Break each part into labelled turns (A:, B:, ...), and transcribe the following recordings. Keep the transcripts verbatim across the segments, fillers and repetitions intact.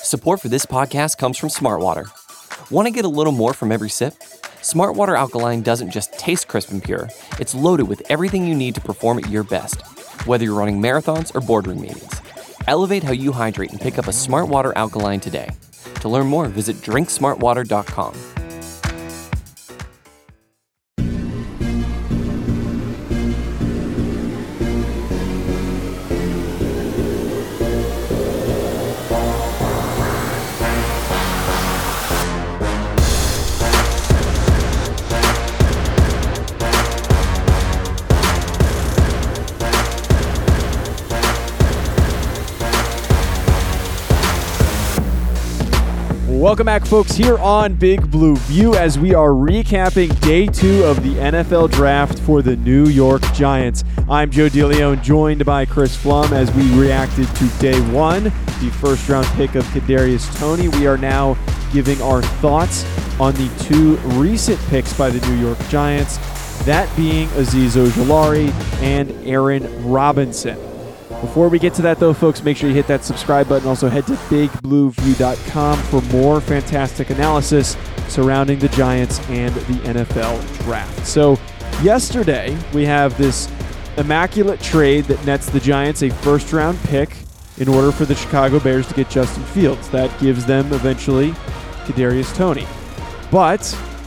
A: Support for this podcast comes from Smartwater. Want to get a little more from every sip? Smartwater Alkaline doesn't just taste crisp and pure, it's loaded with everything you need to perform at your best, whether you're running marathons or boardroom meetings. Elevate how you hydrate and pick up a Smartwater Alkaline today. To learn more, visit drink smart water dot com.
B: Welcome back, folks, here on Big Blue View as we are recapping day two of the N F L Draft for the New York Giants. I'm Joe DeLeon, joined by Chris Flum as we reacted to day one, the first-round pick of Kadarius Toney. We are now giving our thoughts on the two recent picks by the New York Giants, that being Azeez Ojulari and Aaron Robinson. Before we get to that, though, folks, make sure you hit that subscribe button. Also, head to big blue view dot com for more fantastic analysis surrounding the Giants and the N F L Draft. So, yesterday, we have this immaculate trade that nets the Giants a first-round pick in order for the Chicago Bears to get Justin Fields. That gives them, eventually, Kadarius Toney. But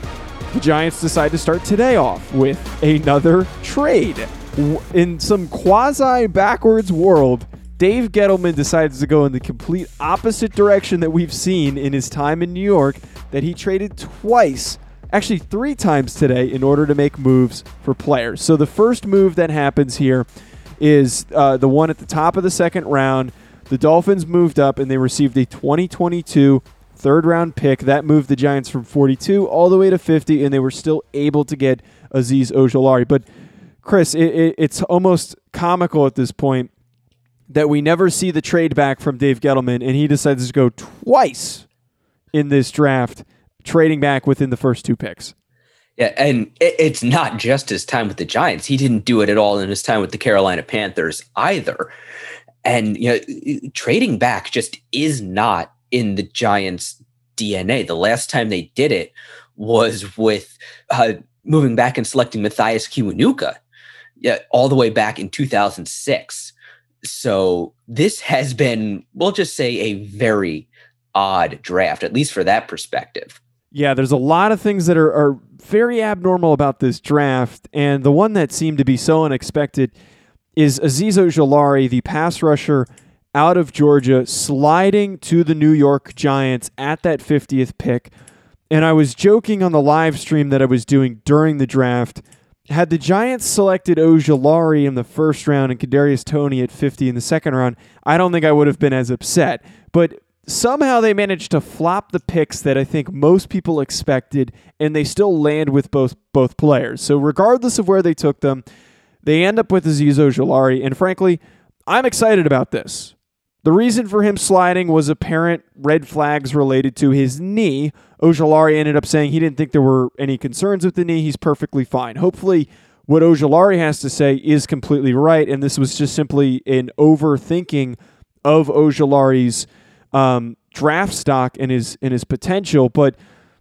B: the Giants decide to start today off with another trade. In some quasi-backwards world, Dave Gettleman decides to go in the complete opposite direction that we've seen in his time in New York, that he traded twice, actually three times today, in order to make moves for players. So the first move that happens here is uh, the one at the top of the second round. The Dolphins moved up, and they received a twenty twenty-two third-round pick. That moved the Giants from forty-two all the way to fifty, and they were still able to get Azeez Ojulari. But Chris, it, it, it's almost comical at this point that we never see the trade back from Dave Gettleman, and he decides to go twice in this draft, trading back within the first two picks.
C: Yeah, and it, it's not just his time with the Giants. He didn't do it at all in his time with the Carolina Panthers either. And you know, trading back just is not in the Giants' D N A. The last time they did it was with uh, moving back and selecting Mathias Kiwanuka. Yeah, all the way back in two thousand six. So this has been, we'll just say, a very odd draft, at least for that perspective.
B: Yeah, there's a lot of things that are, are very abnormal about this draft, and the one that seemed to be so unexpected is Azeez Ojulari, the pass rusher out of Georgia, sliding to the New York Giants at that fiftieth pick. And I was joking on the live stream that I was doing during the draft. Had the Giants selected Ojulari in the first round and Kadarius Toney at fifty in the second round, I don't think I would have been as upset. But somehow they managed to flop the picks that I think most people expected, and they still land with both both players. So regardless of where they took them, they end up with Azeez Ojulari, and frankly, I'm excited about this. The reason for him sliding was apparent red flags related to his knee. Ojulari ended up saying he didn't think there were any concerns with the knee. He's perfectly fine. Hopefully, what Ojulari has to say is completely right, and this was just simply an overthinking of Ojulari's um, draft stock and his, and his potential. But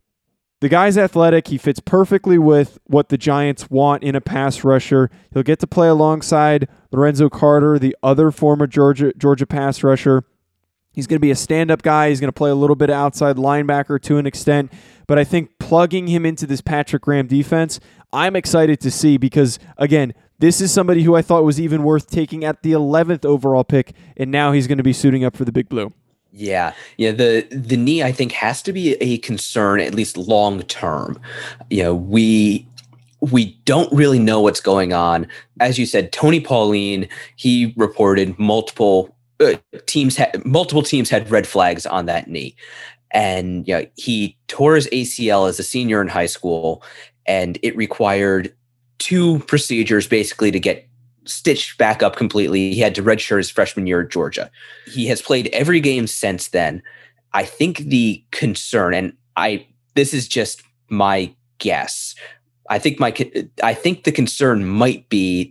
B: the guy's athletic. He fits perfectly with what the Giants want in a pass rusher. He'll get to play alongside Lorenzo Carter, the other former Georgia Georgia pass rusher. He's going to be a stand-up guy. He's going to play a little bit of outside linebacker to an extent. But I think plugging him into this Patrick Graham defense, I'm excited to see because, again, this is somebody who I thought was even worth taking at the eleventh overall pick, and now he's going to be suiting up for the Big Blue.
C: Yeah, yeah. The the knee, I think, has to be a concern, at least long term. You know, we we don't really know what's going on. As you said, Tony Pauline, he reported multiple uh, teams had multiple teams had red flags on that knee, and you know, he tore his A C L as a senior in high school, and it required two procedures basically to get stitched back up completely. He had to redshirt his freshman year at Georgia. He has played every game since then. I think the concern, and I this is just my guess, I think my I think the concern might be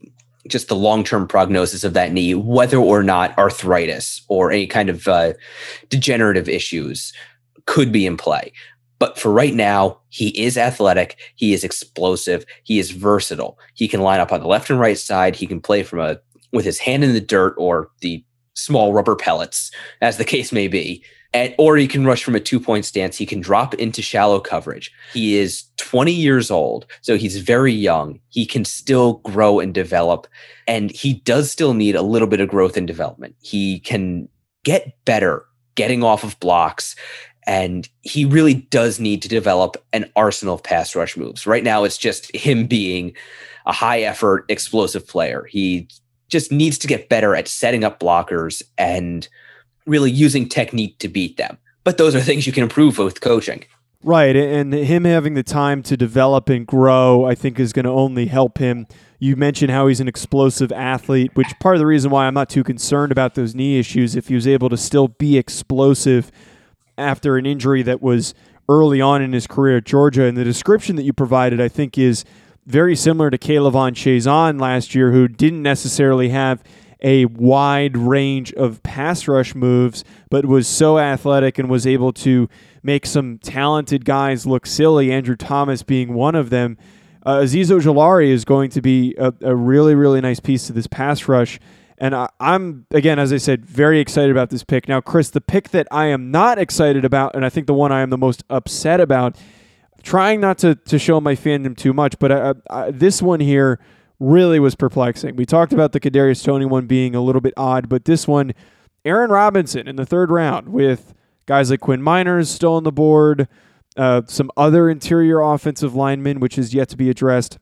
C: just the long-term prognosis of that knee, whether or not arthritis or any kind of uh, degenerative issues could be in play. But for right now, he is athletic. He is explosive. He is versatile. He can line up on the left and right side. He can play from a with his hand in the dirt or the small rubber pellets, as the case may be. And, or he can rush from a two-point stance. He can drop into shallow coverage. He is twenty years old, so he's very young. He can still grow and develop, and he does still need a little bit of growth and development. He can get better getting off of blocks, and he really does need to develop an arsenal of pass rush moves. Right now, it's just him being a high-effort, explosive player. He just needs to get better at setting up blockers and really using technique to beat them. But those are things you can improve with coaching.
B: Right, and him having the time to develop and grow, I think, is going to only help him. You mentioned how he's an explosive athlete, which part of the reason why I'm not too concerned about those knee issues, if he was able to still be explosive after an injury that was early on in his career at Georgia. And the description that you provided, I think, is very similar to K'Lavon Chaisson last year, who didn't necessarily have a wide range of pass rush moves, but was so athletic and was able to make some talented guys look silly, Andrew Thomas being one of them. Uh, Azeez Ojulari is going to be a, a really, really nice piece to this pass rush. And I, I'm, again, as I said, very excited about this pick. Now, Chris, the pick that I am not excited about, and I think the one I am the most upset about, trying not to, to show my fandom too much, but I, I, this one here really was perplexing. We talked about the Kadarius Toney one being a little bit odd, but this one, Aaron Robinson in the third round with guys like Quinn Miners still on the board, uh, some other interior offensive linemen, which is yet to be addressed.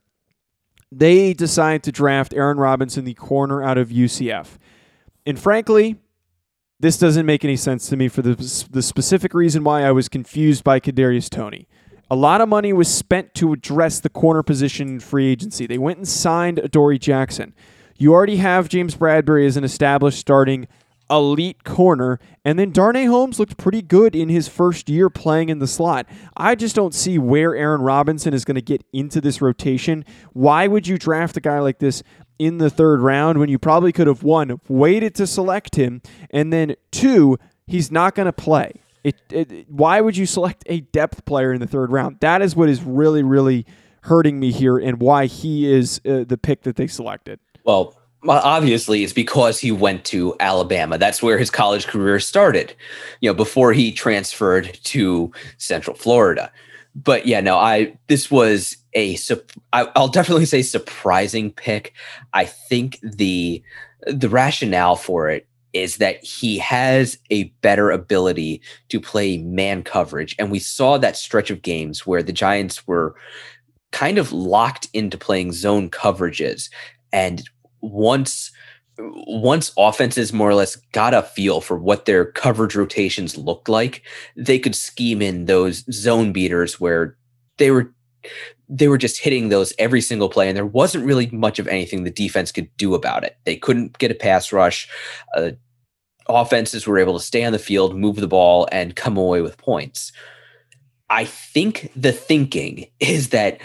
B: They decide to draft Aaron Robinson, the corner out of U C F. And frankly, this doesn't make any sense to me for the, the specific reason why I was confused by Kadarius Toney. A lot of money was spent to address the corner position in free agency. They went and signed Adoree Jackson. You already have James Bradbury as an established starting elite corner, and then Darnay Holmes looked pretty good in his first year playing in the slot. I just don't see where Aaron Robinson is going to get into this rotation. Why would you draft a guy like this in the third round when you probably could have, one, waited to select him, and then two, he's not going to play? It, it, why would you select a depth player in the third round? That is what is really, really hurting me here, and why he is uh, the pick that they selected.
C: Well, obviously, it's because he went to Alabama. That's where his college career started, you know, before he transferred to Central Florida. But yeah, no, I this was a I, I'll definitely say surprising pick. I think the the rationale for it is that he has a better ability to play man coverage. And we saw that stretch of games where the Giants were kind of locked into playing zone coverages. And once, once offenses more or less got a feel for what their coverage rotations looked like, they could scheme in those zone beaters where they were they were just hitting those every single play, and there wasn't really much of anything the defense could do about it. They couldn't get a pass rush. Uh, offenses were able to stay on the field, move the ball, and come away with points. I think the thinking is that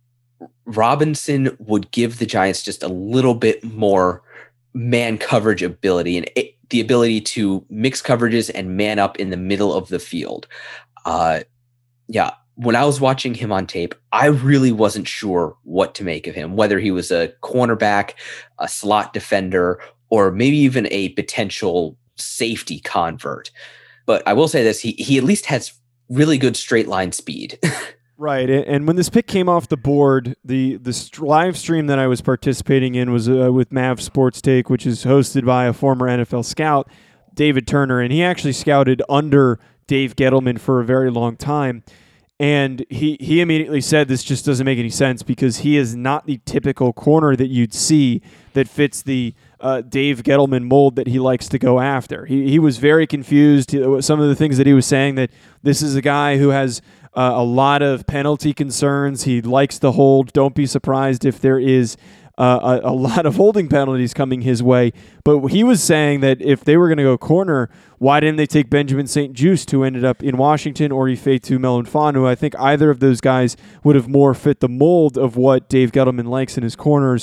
C: Robinson would give the Giants just a little bit more man coverage ability and it, the ability to mix coverages and man up in the middle of the field. Uh, yeah. When I was watching him on tape, I really wasn't sure what to make of him, whether he was a cornerback, a slot defender, or maybe even a potential safety convert. But I will say this, he, he at least has really good straight line speed.
B: Right, and when this pick came off the board, the the live stream that I was participating in was uh, with Mav Sports Take, which is hosted by a former N F L scout, David Turner, and he actually scouted under Dave Gettleman for a very long time. And he, he immediately said this just doesn't make any sense because he is not the typical corner that you'd see that fits the uh, Dave Gettleman mold that he likes to go after. He he was very confused. Some of the things that he was saying, that this is a guy who has uh, a lot of penalty concerns. He likes to hold. Don't be surprised if there is Uh, a, a lot of holding penalties coming his way. But he was saying that if they were going to go corner, why didn't they take Benjamin Saint Juste, who ended up in Washington, or Ifeatu Melifonwu? I think either of those guys would have more fit the mold of what Dave Gettleman likes in his corners.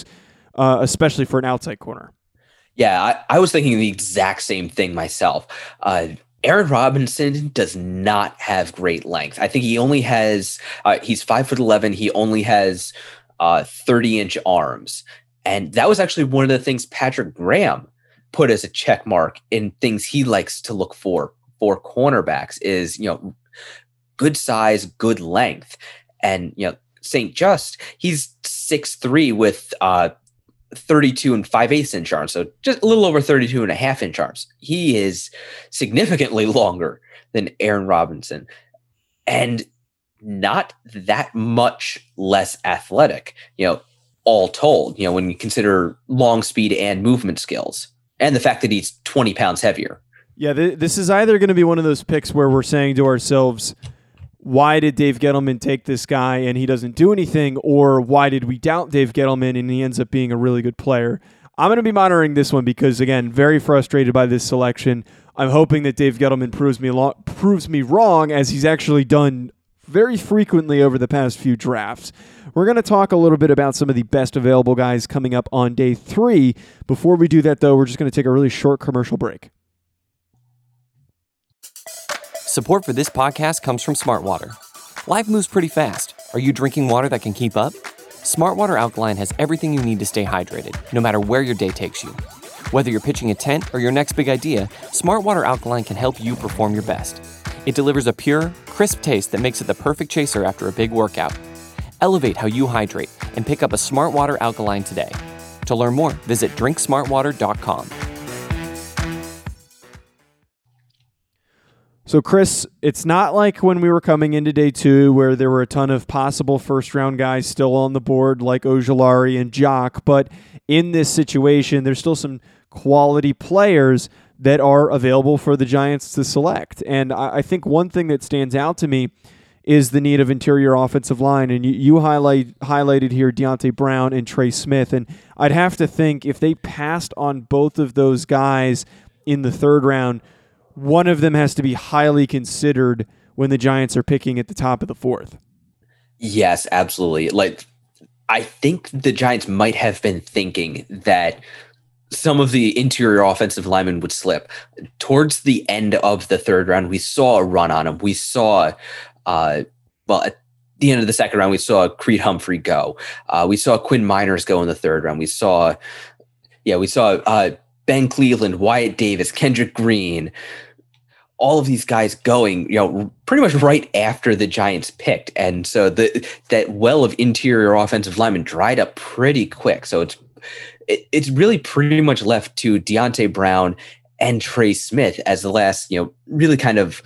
B: uh, especially for an outside corner.
C: Yeah, I, I was thinking the exact same thing myself. Uh, Aaron Robinson does not have great length. I think he only has, uh, he's five foot eleven. He only has uh, thirty inch arms. And that was actually one of the things Patrick Graham put as a check mark in things he likes to look for for cornerbacks is, you know, good size, good length. And, you know, Saint Just, he's six three with uh, thirty-two and five eighths inch arms. So just a little over thirty-two and a half inch arms. He is significantly longer than Aaron Robinson and not that much less athletic, you know, all told, you know, when you consider long speed and movement skills and the fact that he's twenty pounds heavier.
B: Yeah, th- this is either going to be one of those picks where we're saying to ourselves, why did Dave Gettleman take this guy and he doesn't do anything? Or why did we doubt Dave Gettleman and he ends up being a really good player? I'm going to be monitoring this one because, again, very frustrated by this selection. I'm hoping that Dave Gettleman proves me lo- proves me wrong, as he's actually done very frequently over the past few drafts. We're going to talk a little bit about some of the best available guys coming up on day three. Before we do that, though, we're just going to take a really short commercial break.
A: Support for this podcast comes from Smartwater. Life moves pretty fast. Are you drinking water that can keep up? Smartwater Alkaline has everything you need to stay hydrated, no matter where your day takes you. Whether you're pitching a tent or your next big idea, Smartwater Alkaline can help you perform your best. It delivers a pure, crisp taste that makes it the perfect chaser after a big workout. Elevate how you hydrate and pick up a Smartwater Alkaline today. To learn more, visit drink smartwater dot com.
B: So, Chris, it's not like when we were coming into day two where there were a ton of possible first-round guys still on the board like Ojulari and Jock, but in this situation, there's still some quality players that are available for the Giants to select. And I, I think one thing that stands out to me is the need of interior offensive line. And you, you highlight highlighted here Deonte Brown and Trey Smith. And I'd have to think if they passed on both of those guys in the third round, one of them has to be highly considered when the Giants are picking at the top of the fourth.
C: Yes, absolutely. Like, I think the Giants might have been thinking that some of the interior offensive linemen would slip. Towards the end of the third round, we saw a run on him. We saw, uh, well, at the end of the second round, we saw Creed Humphrey go. Uh, we saw Quinn Miners go in the third round. We saw, yeah, we saw uh, Ben Cleveland, Wyatt Davis, Kendrick Green, all of these guys going, you know, pretty much right after the Giants picked. And so the that well of interior offensive linemen dried up pretty quick. So it's it, it's really pretty much left to Deonte Brown and Trey Smith as the last, you know, really kind of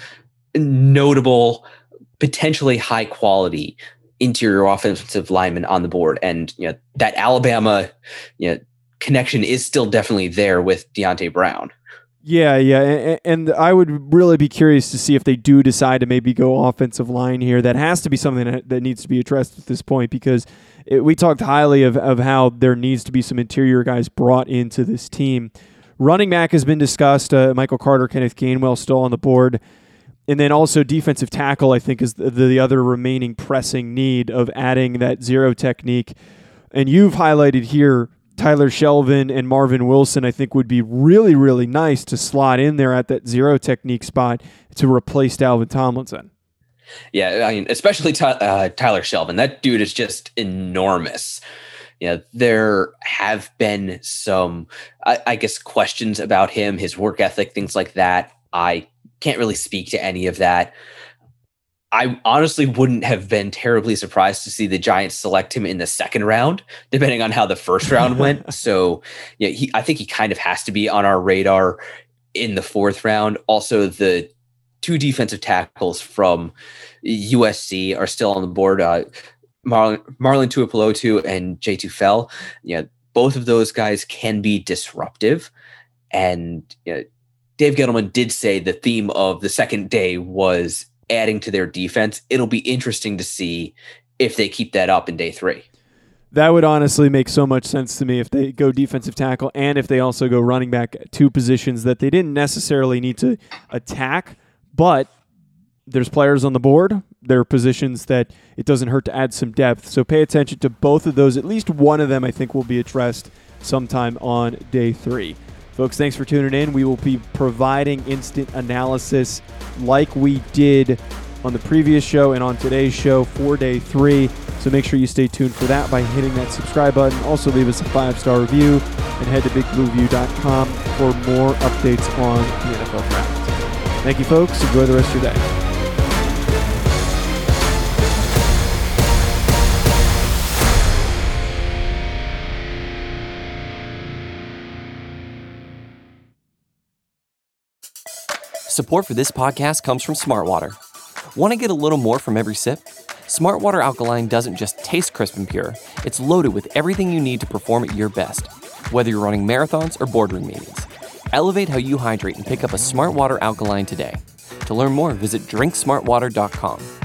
C: notable, potentially high quality interior offensive linemen on the board. And, you know, that Alabama, you know, connection is still definitely there with Deonte Brown.
B: Yeah, yeah, and I would really be curious to see if they do decide to maybe go offensive line here. That has to be something that, that needs to be addressed at this point because it, we talked highly of, of how there needs to be some interior guys brought into this team. Running back has been discussed. Uh, Michael Carter, Kenneth Gainwell still on the board. And then also defensive tackle, I think, is the, the other remaining pressing need of adding that zero technique. And you've highlighted here Tyler Shelvin and Marvin Wilson, I think, would be really, really nice to slot in there at that zero technique spot to replace Dalvin Tomlinson.
C: Yeah, I mean, especially Ty- uh, Tyler Shelvin. That dude is just enormous. You know, there have been some, I, I guess, questions about him, his work ethic, things like that. I can't really speak to any of that. I honestly wouldn't have been terribly surprised to see the Giants select him in the second round, depending on how the first round went. So, yeah, he, I think he kind of has to be on our radar in the fourth round. Also, the two defensive tackles from U S C are still on the board. Uh, Marlon, Marlon Tuipulotu and Jay Tufel. You know, both of those guys can be disruptive. And you know, Dave Gettleman did say the theme of the second day was adding to their defense. It'll be interesting to see if they keep that up in day three.
B: That would honestly make so much sense to me if they go defensive tackle and if they also go running back, two positions that they didn't necessarily need to attack, but there's players on the board. there are positions that it doesn't hurt to add some depth. So pay attention to both of those. At least one of them I think will be addressed sometime on day three. Folks, thanks for tuning in. We will be providing instant analysis like we did on the previous show and on today's show for day three. So make sure you stay tuned for that by hitting that subscribe button. Also leave us a five-star review and head to big blue view dot com for more updates on the N F L Draft. Thank you, folks. Enjoy the rest of your day.
A: Support for this podcast comes from Smartwater. Want to get a little more from every sip? Smartwater Alkaline doesn't just taste crisp and pure, it's loaded with everything you need to perform at your best, whether you're running marathons or boardroom meetings. Elevate how you hydrate and pick up a Smartwater Alkaline today. To learn more, visit drink smart water dot com.